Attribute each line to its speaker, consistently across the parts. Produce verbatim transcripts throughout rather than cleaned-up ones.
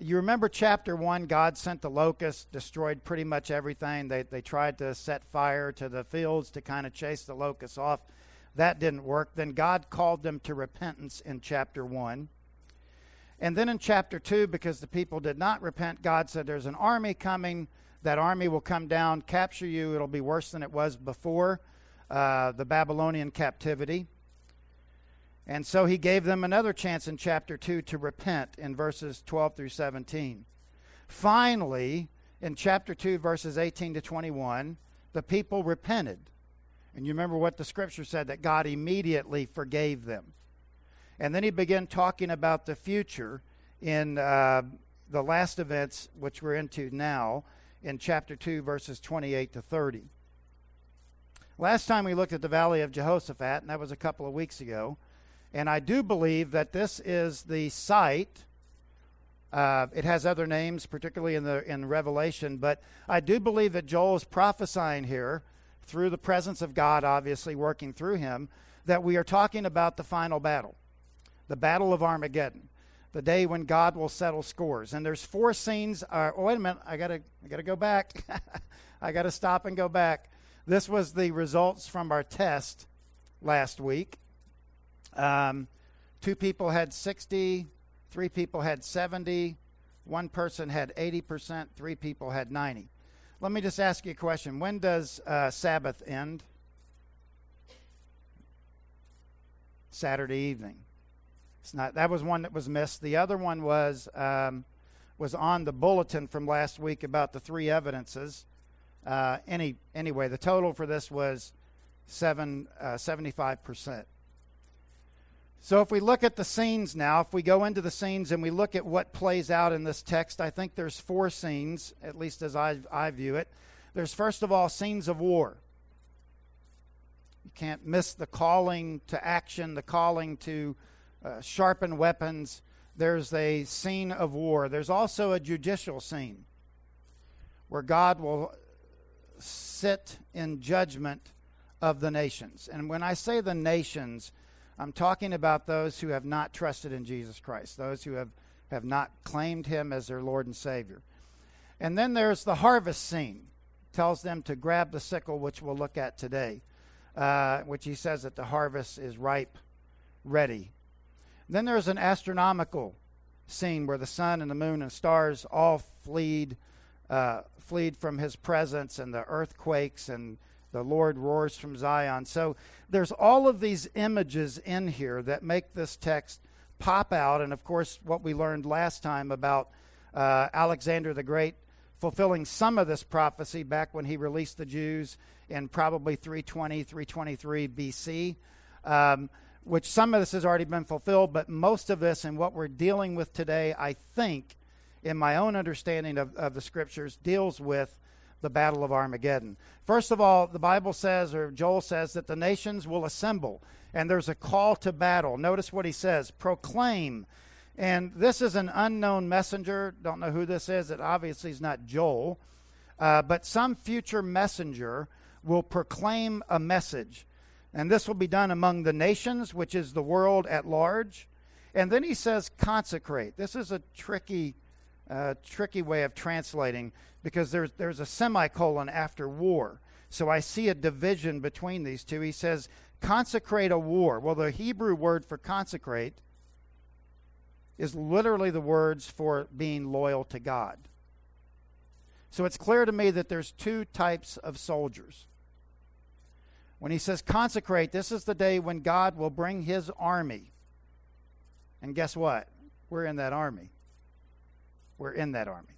Speaker 1: you remember chapter one, God sent the locusts, destroyed pretty much everything. They, they tried to set fire to the fields to kind of chase the locusts off. That didn't work. Then God called them to repentance in chapter one. And then in chapter two, because the people did not repent, God said there's an army coming. That army will come down, capture you. It'll be worse than it was before uh, the Babylonian captivity. And so he gave them another chance in chapter two to repent in verses twelve through seventeen. Finally, in chapter two, verses eighteen to twenty-one, the people repented. And you remember what the scripture said, that God immediately forgave them. And then he began talking about the future in uh, the last events, which we're into now, in chapter two, verses twenty-eight to thirty. Last time we looked at the Valley of Jehoshaphat, and that was a couple of weeks ago. And I do believe that this is the site. Uh, it has other names, particularly in the in Revelation, but I do believe that Joel is prophesying here, through the presence of God, obviously working through him, that we are talking about the final battle, the Battle of Armageddon, the day when God will settle scores. And there's four scenes. Uh, oh, wait a minute, I gotta, I gotta go back. I gotta stop and go back. This was the results from our test last week. Um, two people had sixty, three people had seventy, one person had eighty percent, three people had ninety. Let me just ask you a question. When does uh, Sabbath end? Saturday evening. It's not. That was one that was missed. The other one was um, was on the bulletin from last week about the three evidences. Uh, any anyway, the total for this was seven uh, seventy-five percent. So if we look at the scenes now, if we go into the scenes and we look at what plays out in this text, I think there's four scenes, at least as I, I view it. There's, first of all, scenes of war. You can't miss the calling to action, the calling to uh, sharpen weapons. There's a scene of war. There's also a judicial scene where God will sit in judgment of the nations. And when I say the nations, I'm talking about those who have not trusted in Jesus Christ, those who have, have not claimed him as their Lord and Savior. And then there's the harvest scene. It tells them to grab the sickle, which we'll look at today, uh, which he says that the harvest is ripe, ready. Then there's an astronomical scene where the sun and the moon and stars all fleed, uh, fleed from his presence, and the earthquakes, and the Lord roars from Zion. So there's all of these images in here that make this text pop out. And, of course, what we learned last time about uh, Alexander the Great fulfilling some of this prophecy back when he released the Jews in probably three twenty, three twenty-three B C, um, which some of this has already been fulfilled, but most of this and what we're dealing with today, I think, in my own understanding of, of the Scriptures, deals with the Battle of Armageddon. First of all, the Bible says, or Joel says, that the nations will assemble, and there's a call to battle. Notice what he says, proclaim. And this is an unknown messenger. Don't know who this is. It obviously is not Joel. Uh, but some future messenger will proclaim a message. And this will be done among the nations, which is the world at large. And then he says consecrate. This is a tricky uh, tricky way of translating, because there's, there's a semicolon after war. So I see a division between these two. He says, consecrate a war. Well, the Hebrew word for consecrate is literally the words for being loyal to God. So it's clear to me that there's two types of soldiers. When he says consecrate, this is the day when God will bring his army. And guess what? We're in that army. We're in that army.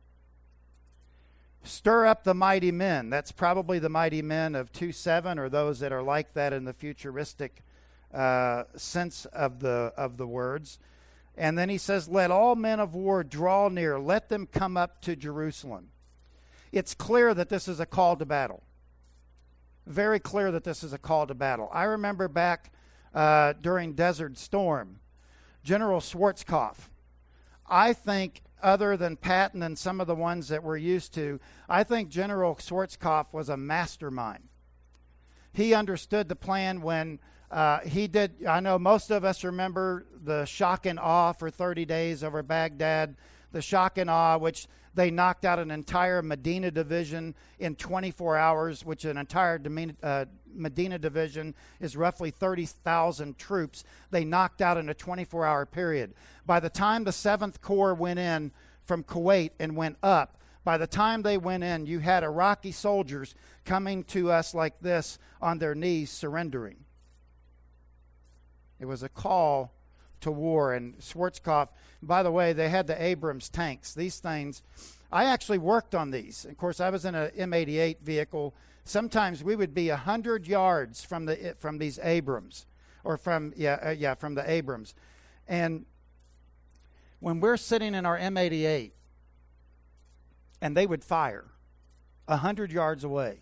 Speaker 1: Stir up the mighty men. That's probably the mighty men of two seven, or those that are like that in the futuristic uh, sense of the of the words. And then he says, let all men of war draw near. Let them come up to Jerusalem. It's clear that this is a call to battle. Very clear that this is a call to battle. I remember back uh, during Desert Storm, General Schwarzkopf, I think, other than Patton and some of the ones that we're used to, I think General Schwarzkopf was a mastermind. He understood the plan when uh, he did. I know most of us remember the shock and awe for thirty days over Baghdad, the shock and awe, which they knocked out an entire Medina division in twenty-four hours, which an entire uh, Medina division is roughly thirty thousand troops. They knocked out in a twenty-four hour period. By the time the seventh Corps went in from Kuwait and went up, by the time they went in, you had Iraqi soldiers coming to us like this on their knees surrendering. It was a call to war. And Schwarzkopf, by the way, they had the Abrams tanks. These things, I actually worked on these. Of course, I was in a M eighty-eight vehicle. Sometimes we would be one hundred yards from the from these Abrams, or from, yeah, uh, yeah, from the Abrams. And when we're sitting in our M eighty-eight, and they would fire one hundred yards away,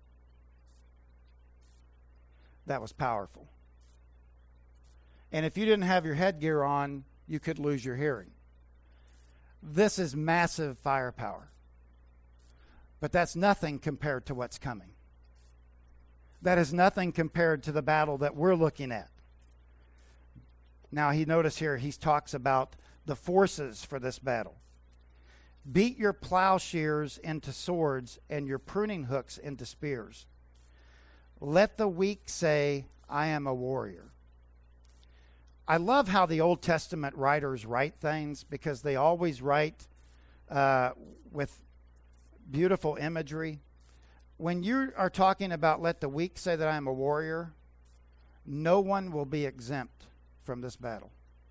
Speaker 1: that was powerful. And if you didn't have your headgear on, you could lose your hearing. This is massive firepower. But that's nothing compared to what's coming. That is nothing compared to the battle that we're looking at. Now, he notice here, he talks about the forces for this battle. Beat your plowshares into swords and your pruning hooks into spears. Let the weak say, I am a warrior. I love how the Old Testament writers write things, because they always write uh, with beautiful imagery. When you are talking about let the weak say that I am a warrior, no one will be exempt from this battle.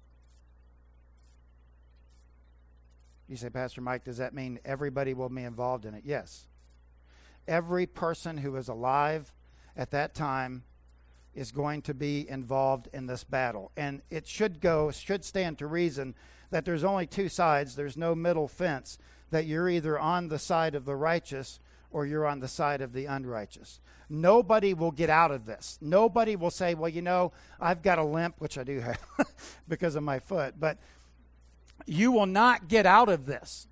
Speaker 1: You say, Pastor Mike, does that mean everybody will be involved in it? Yes. Every person who is alive at that time is going to be involved in this battle. And it should go, should stand to reason that there's only two sides. There's no middle fence, that you're either on the side of the righteous or you're on the side of the unrighteous. Nobody will get out of this. Nobody will say, well, you know, I've got a limp, which I do have because of my foot, but you will not get out of this.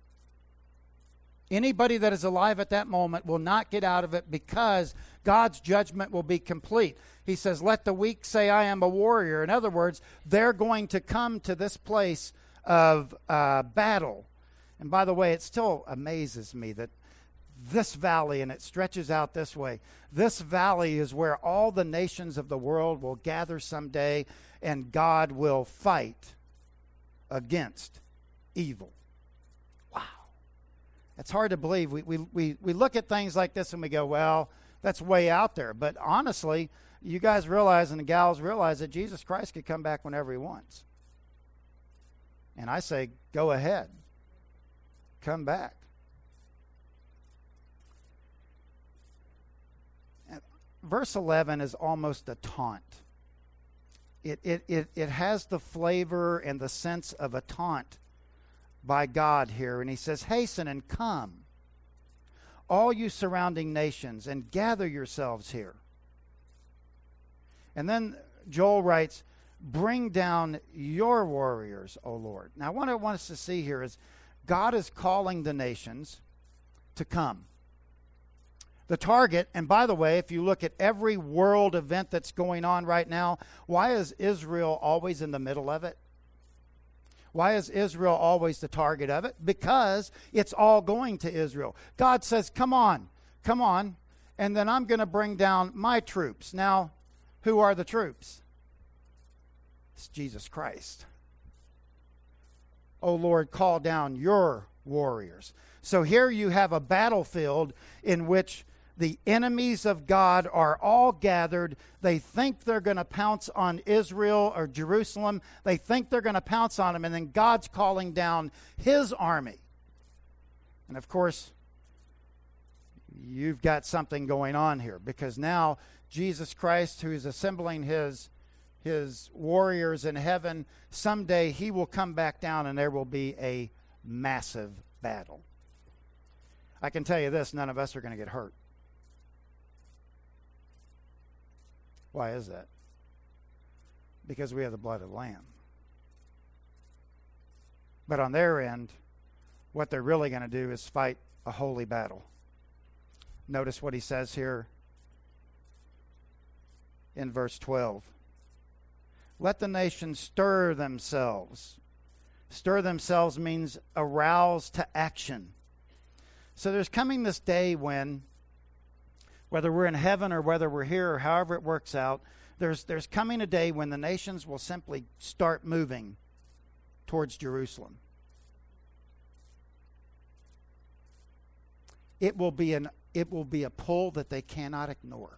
Speaker 1: Anybody that is alive at that moment will not get out of it, because God's judgment will be complete. He says, let the weak say, I am a warrior. In other words, they're going to come to this place of uh, battle. And by the way, it still amazes me that this valley, and it stretches out this way, this valley is where all the nations of the world will gather someday, and God will fight against evil. Wow. It's hard to believe. We, we, we, we look at things like this and we go, well, that's way out there. But honestly, you guys realize, and the gals realize, that Jesus Christ could come back whenever he wants. And I say, go ahead. Come back. Verse eleven is almost a taunt. It, it, it, it has the flavor and the sense of a taunt by God here. And he says, hasten and come, all you surrounding nations, and gather yourselves here. And then Joel writes, bring down your warriors, O Lord. Now, what I want us to see here is God is calling the nations to come. The target, and by the way, if you look at every world event that's going on right now, why is Israel always in the middle of it? Why is Israel always the target of it? Because it's all going to Israel. God says, come on, come on, and then I'm going to bring down my troops. Now, who are the troops? It's Jesus Christ. Oh Lord, call down your warriors. So here you have a battlefield in which the enemies of God are all gathered. They think they're going to pounce on Israel or Jerusalem. They think they're going to pounce on them, and then God's calling down his army. And of course, you've got something going on here, because now Jesus Christ, who is assembling his his warriors in heaven, someday he will come back down and there will be a massive battle. I can tell you this, none of us are going to get hurt. Why is that? Because we have the blood of the Lamb. But on their end, what they're really going to do is fight a holy battle. Notice what he says here in verse twelve. Let the nations stir themselves. Stir themselves means arouse to action. So there's coming this day when, whether we're in heaven or whether we're here or however it works out, there's there's coming a day when the nations will simply start moving towards Jerusalem. It will be an it will be a pull that they cannot ignore.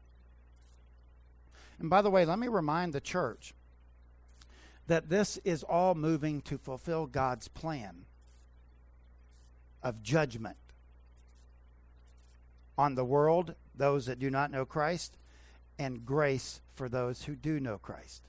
Speaker 1: And by the way, let me remind the church that this is all moving to fulfill God's plan of judgment on the world, those that do not know Christ, and grace for those who do know Christ.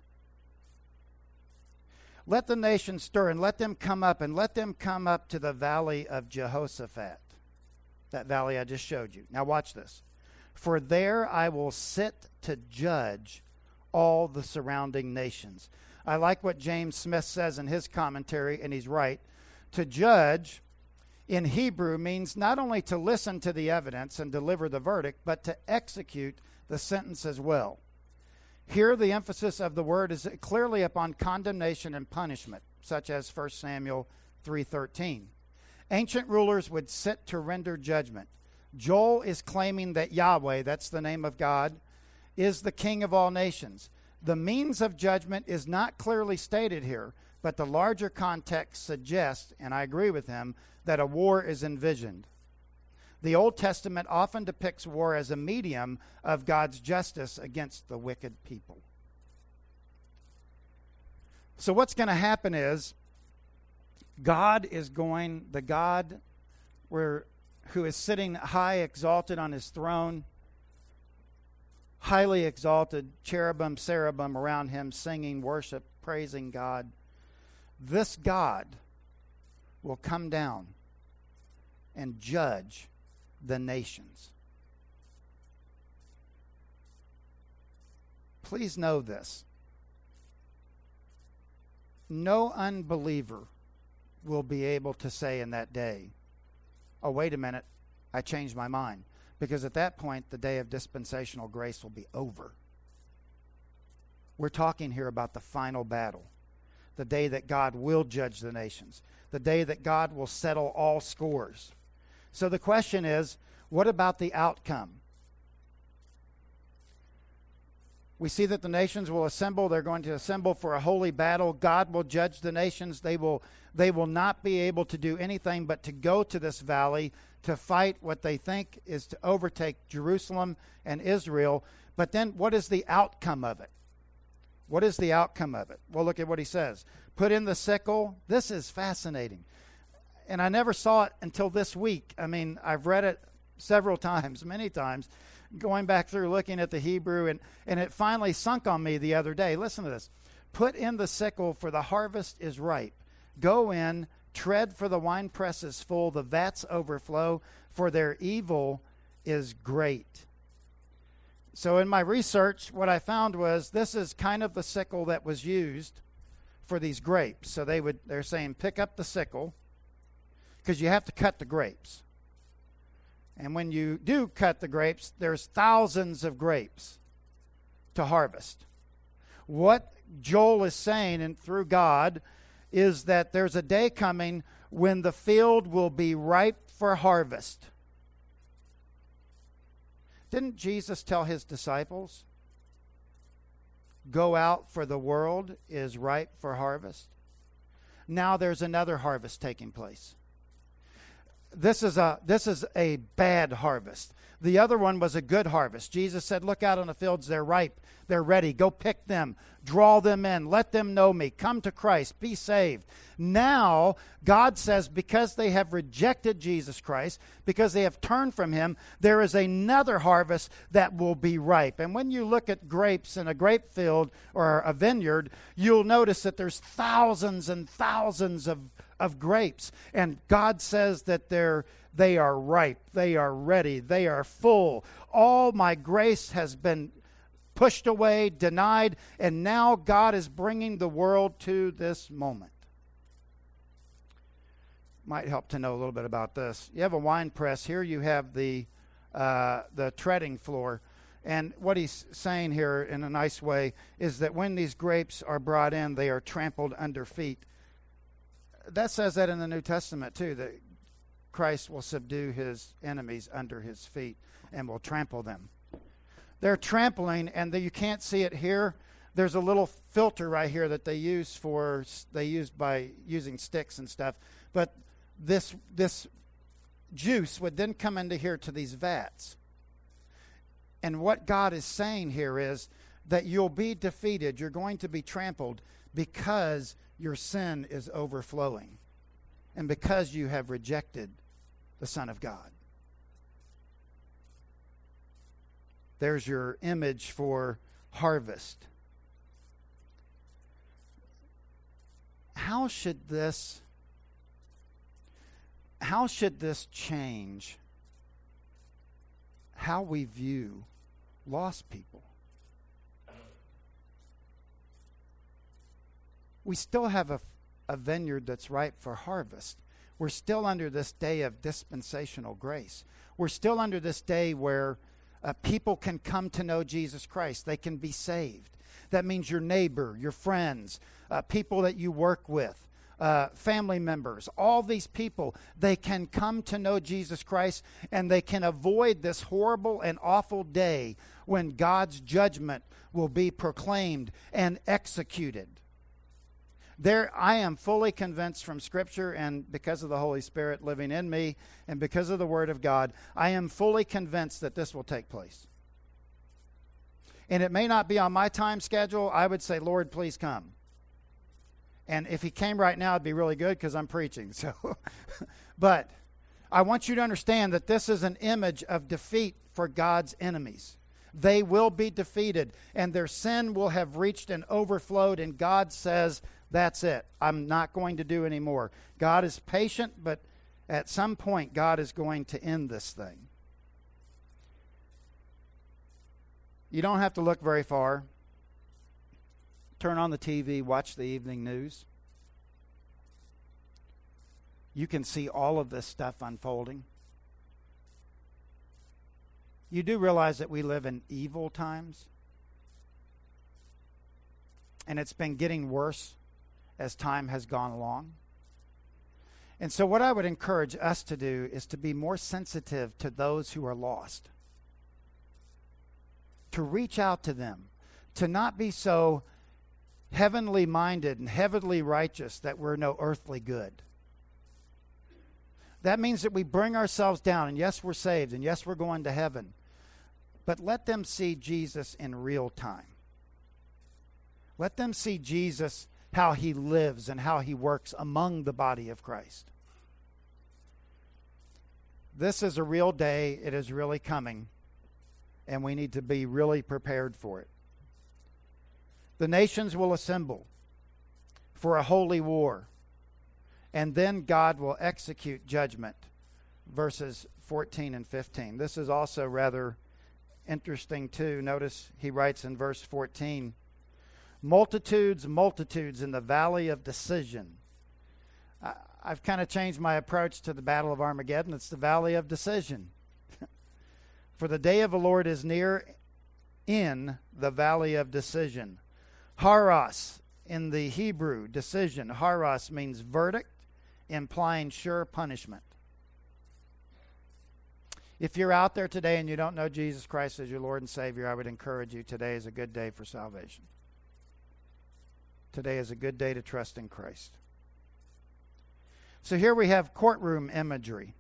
Speaker 1: Let the nations stir, and let them come up, and let them come up to the valley of Jehoshaphat, that valley I just showed you. Now watch this. For there I will sit to judge all the surrounding nations. I like what James Smith says in his commentary, and he's right. To judge in Hebrew means not only to listen to the evidence and deliver the verdict, but to execute the sentence as well. Here the emphasis of the word is clearly upon condemnation and punishment, such as First Samuel three thirteen. Ancient rulers would sit to render judgment. Joel is claiming that Yahweh, that's the name of God, is the king of all nations. The means of judgment is not clearly stated here, but the larger context suggests, and I agree with him, that a war is envisioned. The Old Testament often depicts war as a medium of God's justice against the wicked people. So what's going to happen is God is going, the God where, who is sitting high exalted on his throne, highly exalted, cherubim, cherubim around him singing, worship, praising God. This God will come down and judge the nations. Please know this. No unbeliever will be able to say in that day, oh, wait a minute, I changed my mind. Because at that point, the day of dispensational grace will be over. We're talking here about the final battle. The day that God will judge the nations. The day that God will settle all scores. So the question is, what about the outcome? We see that the nations will assemble. They're going to assemble for a holy battle. God will judge the nations. They will, they will not be able to do anything but to go to this valley to fight what they think is to overtake Jerusalem and Israel. But then what is the outcome of it? What is the outcome of it? Well, look at what he says. Put in the sickle. This is fascinating. And I never saw it until this week. I mean, I've read it several times, many times, going back through looking at the Hebrew, and, and it finally sunk on me the other day. Listen to this. Put in the sickle, for the harvest is ripe. Go in, tread, for the winepress is full, the vats overflow, for their evil is great. So in my research, what I found was this is kind of the sickle that was used for these grapes. So they would, they're saying pick up the sickle, because you have to cut the grapes. And when you do cut the grapes, there's thousands of grapes to harvest. What Joel is saying, and through God, is that there's a day coming when the field will be ripe for harvest. Didn't Jesus tell his disciples, go out, for the world is ripe for harvest? Now there's another harvest taking place. This is a this is a bad harvest. The other one was a good harvest. Jesus said, look out on the fields, they're ripe, they're ready. Go pick them, draw them in, let them know me, come to Christ, be saved. Now, God says, because they have rejected Jesus Christ, because they have turned from him, there is another harvest that will be ripe. And when you look at grapes in a grape field or a vineyard, you'll notice that there's thousands and thousands of of grapes. And God says that they're, they are ripe, they are ready, they are full. All my grace has been pushed away, denied, and now God is bringing the world to this moment. Might help to know a little bit about this. You have a wine press. Here you have the, uh, the treading floor. And what he's saying here in a nice way is that when these grapes are brought in, they are trampled under feet. that says that in the New Testament too, that Christ will subdue his enemies under his feet and will trample them. They're trampling, and the, you can't see it here. There's a little filter right here that they use for, they use by using sticks and stuff. But this this juice would then come into here to these vats. And what God is saying here is that you'll be defeated. You're going to be trampled because your sin is overflowing and because you have rejected the Son of God. There's your image for harvest. How should this how should this change how we view lost people? We still have a, a vineyard that's ripe for harvest. We're still under this day of dispensational grace. We're still under this day where uh, people can come to know Jesus Christ. They can be saved. That means your neighbor, your friends, uh, people that you work with, uh, family members, all these people, they can come to know Jesus Christ, and they can avoid this horrible and awful day when God's judgment will be proclaimed and executed. There, I am fully convinced from Scripture, and because of the Holy Spirit living in me, and because of the Word of God, I am fully convinced that this will take place. And it may not be on my time schedule. I would say, Lord, please come. And if he came right now, it'd be really good because I'm preaching. So, but I want you to understand that this is an image of defeat for God's enemies. They will be defeated, and their sin will have reached and overflowed, and God says, that's it. I'm not going to do any more. God is patient, but at some point, God is going to end this thing. You don't have to look very far. Turn on the T V, watch the evening news. You can see all of this stuff unfolding. You do realize that we live in evil times? And it's been getting worse as time has gone along. And so what I would encourage us to do is to be more sensitive to those who are lost. To reach out to them. To not be so heavenly minded and heavenly righteous that we're no earthly good. That means that we bring ourselves down, and yes, we're saved, and yes, we're going to heaven. But let them see Jesus in real time. Let them see Jesus, how he lives and how he works among the body of Christ. This is a real day. It is really coming. And we need to be really prepared for it. The nations will assemble for a holy war. And then God will execute judgment. Verses fourteen and fifteen. This is also rather interesting too. Notice he writes in verse fourteen, multitudes, multitudes in the valley of decision. I, I've kind of changed my approach to the battle of Armageddon. It's the valley of decision. For the day of the Lord is near in the valley of decision. Haras in the Hebrew, decision. Haras means verdict, implying sure punishment. If you're out there today and you don't know Jesus Christ as your Lord and Savior, I would encourage you, today is a good day for salvation. Today is a good day to trust in Christ. So here we have courtroom imagery.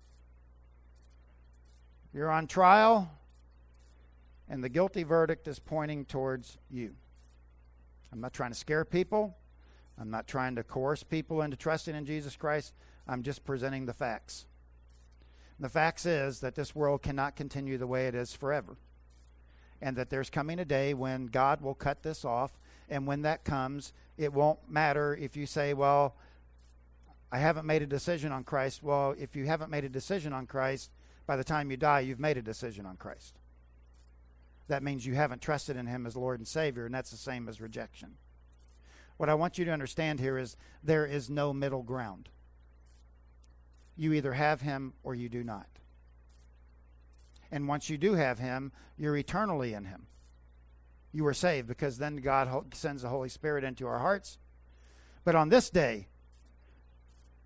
Speaker 1: You're on trial, and the guilty verdict is pointing towards you. I'm not trying to scare people. I'm not trying to coerce people into trusting in Jesus Christ. I'm just presenting the facts. And the facts is that this world cannot continue the way it is forever. And that there's coming a day when God will cut this off. And when that comes, it won't matter if you say, well, I haven't made a decision on Christ. Well, if you haven't made a decision on Christ, by the time you die, you've made a decision on Christ. That means you haven't trusted in him as Lord and Savior, and that's the same as rejection. What I want you to understand here is there is no middle ground. You either have him or you do not. And once you do have him, you're eternally in him. You are saved because then God sends the Holy Spirit into our hearts. But on this day,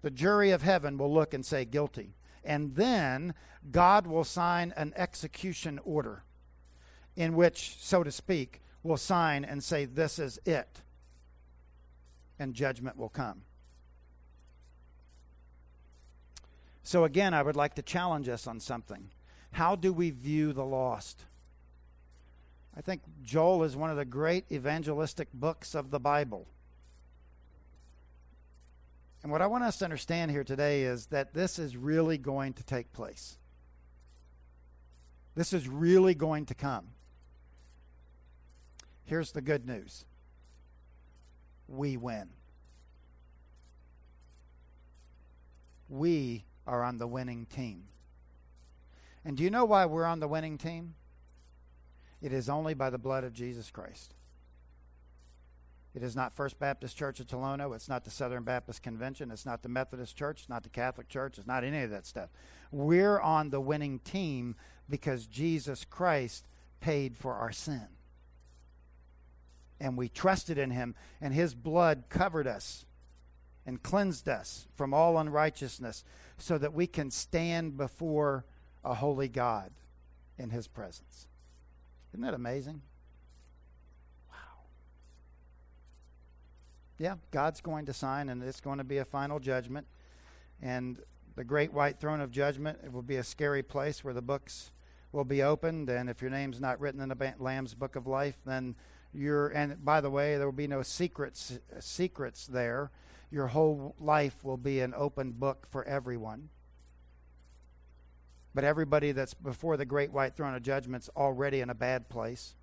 Speaker 1: The jury of heaven will look and say guilty. And then God will sign an execution order in which, so to speak, will sign and say, this is it. And judgment will come. So again, I would like to challenge us on something. How do we view the lost? I think Joel is one of the great evangelistic books of the Bible. And what I want us to understand here today is that this is really going to take place. This is really going to come. Here's the good news. We win. We are on the winning team. And do you know why we're on the winning team? It is only by the blood of Jesus Christ. It is not First Baptist Church of Tolono. It's not the Southern Baptist Convention. It's not the Methodist Church. It's not the Catholic Church. It's not any of that stuff. We're on the winning team because Jesus Christ paid for our sin. And we trusted in him, and his blood covered us and cleansed us from all unrighteousness so that we can stand before a holy God in his presence. Isn't that amazing? Wow. Yeah, God's going to sign, and it's going to be a final judgment. And the great white throne of judgment, it will be a scary place where the books will be opened. And if your name's not written in the Lamb's book of life, then you're, and by the way, there will be no secrets, secrets there. Your whole life will be an open book for everyone. But everybody that's before the great white throne of judgment's already in a bad place.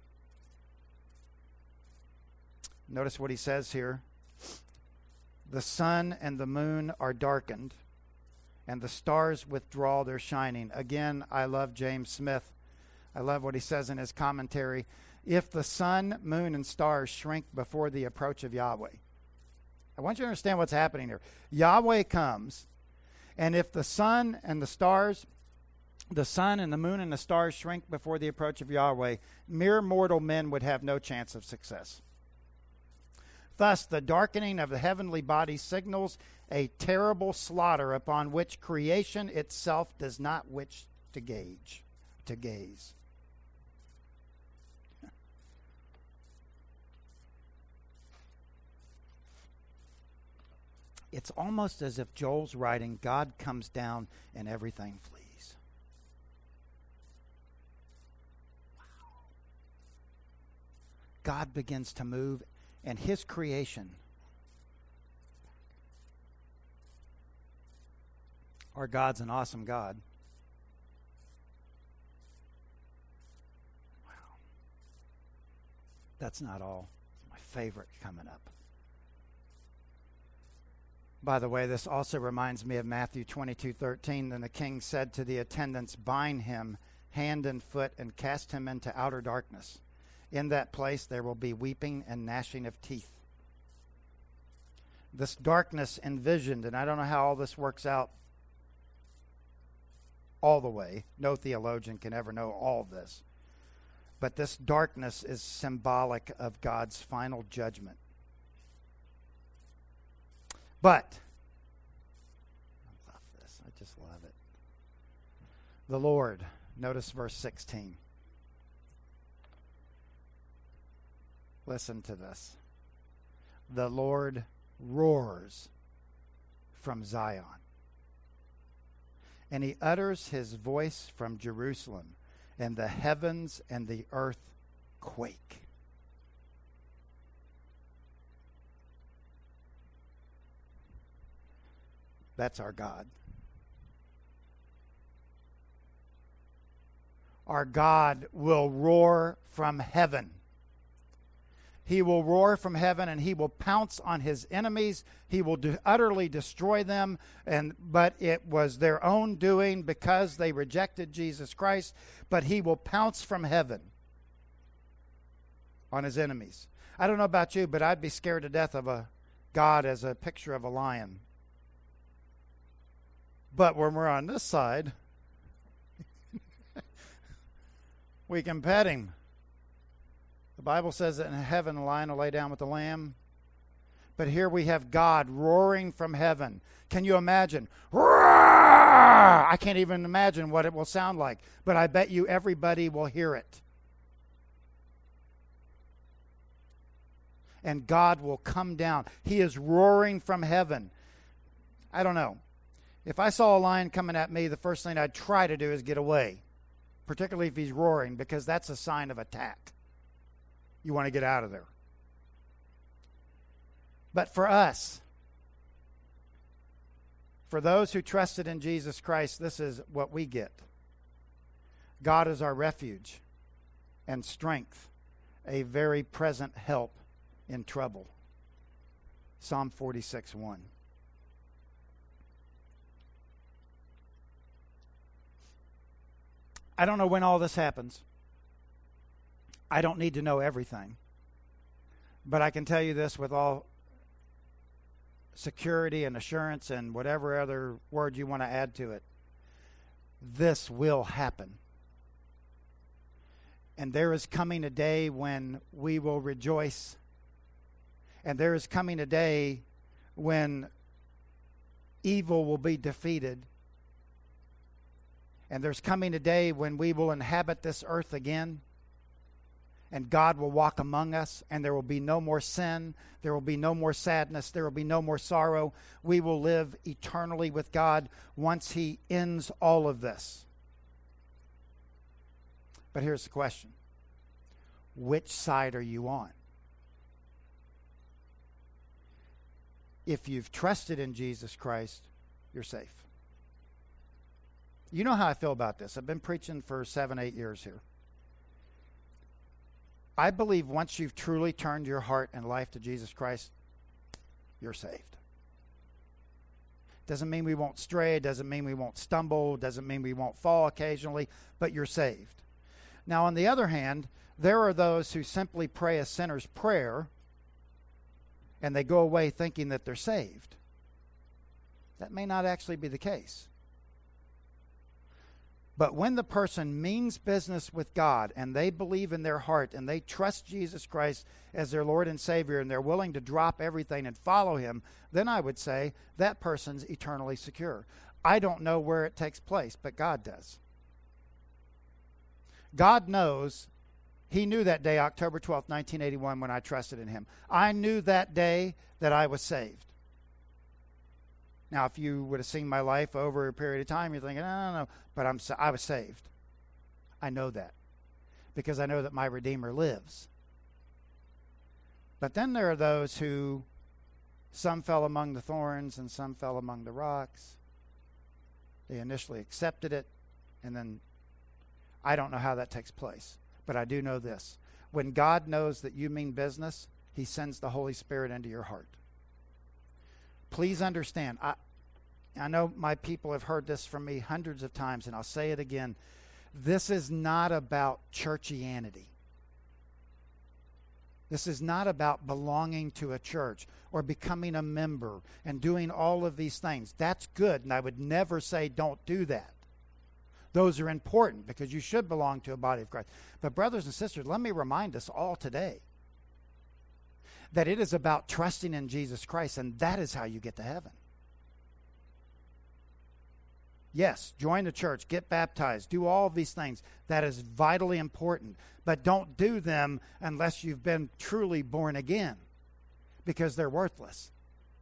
Speaker 1: Notice what he says here. The sun and the moon are darkened, and the stars withdraw their shining. Again, I love James Smith. I love what he says in his commentary. If the sun, moon, and stars shrink before the approach of Yahweh. I want you to understand what's happening here. Yahweh comes, and if the sun and the stars... the sun and the moon and the stars shrink before the approach of Yahweh, mere mortal men would have no chance of success. Thus, the darkening of the heavenly body signals a terrible slaughter upon which creation itself does not wish to gauge, to gaze. It's almost as if Joel's writing, God comes down and everything flees. God begins to move, and his creation, our God's an awesome God. Wow. That's not all. It's my favorite coming up. By the way, this also reminds me of Matthew twenty-two thirteen. Then the king said to the attendants, bind him hand and foot and cast him into outer darkness. In that place there will be weeping and gnashing of teeth. This darkness envisioned, and I don't know how all this works out all the way. No theologian can ever know all of this. But this darkness is symbolic of God's final judgment. But, I love this. I just love it. The Lord, notice verse sixteen. Listen to this. The Lord roars from Zion, and he utters his voice from Jerusalem, and the heavens and the earth quake. That's our God. Our God will roar from heaven. He will roar from heaven, and he will pounce on his enemies. He will do, utterly destroy them. And but it was their own doing because they rejected Jesus Christ. But he will pounce from heaven on his enemies. I don't know about you, but I'd be scared to death of a God as a picture of a lion. But when we're on this side, we can pet him. The Bible says that in heaven a lion will lay down with the lamb. But here we have God roaring from heaven. Can you imagine? Roar! I can't even imagine what it will sound like, but I bet you everybody will hear it. And God will come down. He is roaring from heaven. I don't know. If I saw a lion coming at me, the first thing I'd try to do is get away, particularly if he's roaring, because that's a sign of attack. You want to get out of there. But for us, for those who trusted in Jesus Christ, this is what we get. God is our refuge and strength, a very present help in trouble. Psalm forty-six one. I don't know when all this happens. I don't need to know everything. But I can tell you this with all security and assurance and whatever other word you want to add to it. This will happen. And there is coming a day when we will rejoice. And there is coming a day when evil will be defeated. And there's coming a day when we will inhabit this earth again. And God will walk among us, and there will be no more sin. There will be no more sadness. There will be no more sorrow. We will live eternally with God once He ends all of this. But here's the question. Which side are you on? If you've trusted in Jesus Christ, you're safe. You know how I feel about this. I've been preaching for seven, eight years here. I believe once you've truly turned your heart and life to Jesus Christ, you're saved. Doesn't mean we won't stray, doesn't mean we won't stumble, doesn't mean we won't fall occasionally, but you're saved. Now, on the other hand, there are those who simply pray a sinner's prayer and they go away thinking that they're saved. That may not actually be the case. But when the person means business with God and they believe in their heart and they trust Jesus Christ as their Lord and Savior and they're willing to drop everything and follow Him, then I would say that person's eternally secure. I don't know where it takes place, but God does. God knows. He knew that day, October twelfth, nineteen eighty-one, when I trusted in Him. I knew that day that I was saved. Now, if you would have seen my life over a period of time, you're thinking, no, no, no, but I'm, I was saved. I know that because I know that my Redeemer lives. But then there are those who, some fell among the thorns and some fell among the rocks. They initially accepted it, and then I don't know how that takes place. But I do know this. When God knows that you mean business, He sends the Holy Spirit into your heart. Please understand, I, I know my people have heard this from me hundreds of times, and I'll say it again. This is not about churchianity. This is not about belonging to a church or becoming a member and doing all of these things. That's good, and I would never say don't do that. Those are important because you should belong to a body of Christ. But brothers and sisters, let me remind us all today that it is about trusting in Jesus Christ, and that is how you get to heaven. Yes, join the church, get baptized, do all of these things. That is vitally important. But don't do them unless you've been truly born again, because they're worthless.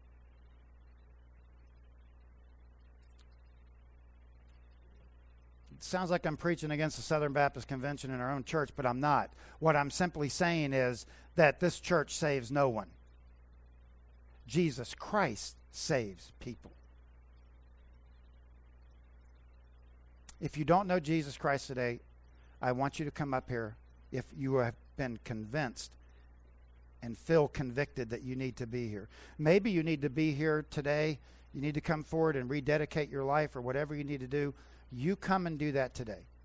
Speaker 1: It sounds like I'm preaching against the Southern Baptist Convention in our own church, but I'm not. What I'm simply saying is that this church saves no one. Jesus Christ saves people. If you don't know Jesus Christ today, I want you to come up here if you have been convinced and feel convicted that you need to be here. Maybe you need to be here today. You need to come forward and rededicate your life or whatever you need to do. You come and do that today.